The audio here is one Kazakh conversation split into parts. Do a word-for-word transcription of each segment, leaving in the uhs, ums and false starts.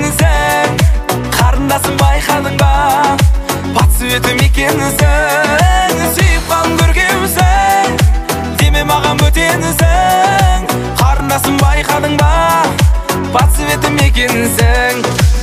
екенсің, қарындасым байқадың ба? Пат светім екенсің, сүйіп қалдым көркемсің, деме маған бөтенсің. Қарындасым байқадың ба? Пат светім екенсің.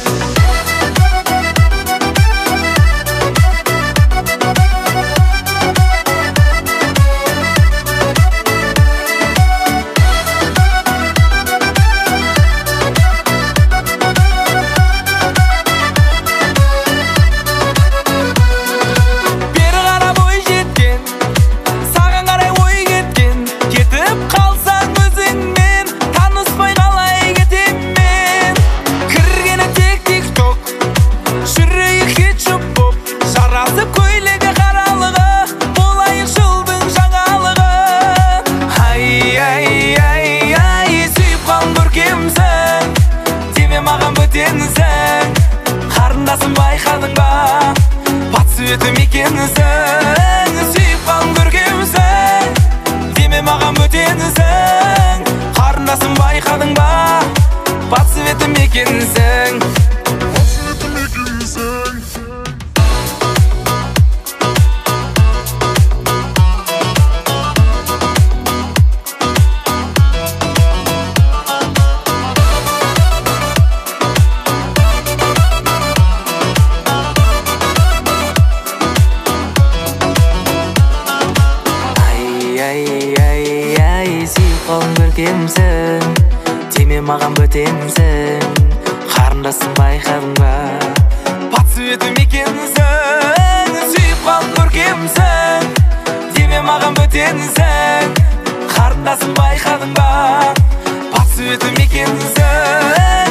Қарындасым байқадың ба? Пат светім екенсің, сүйіп қалдым көркемсің, деме маған бөтенсің. Қарындасым байқадың ба? Пат светім екенсің. Сүйіп қалдым көркемсің, деме маған бөтенсің. Қарындасым байқадың ба? Пат светім екенсің, сүйіп қалдым көркемсің, деме маған бөтенсің. Қарындасым байқадың ба? Пат светім екенсің.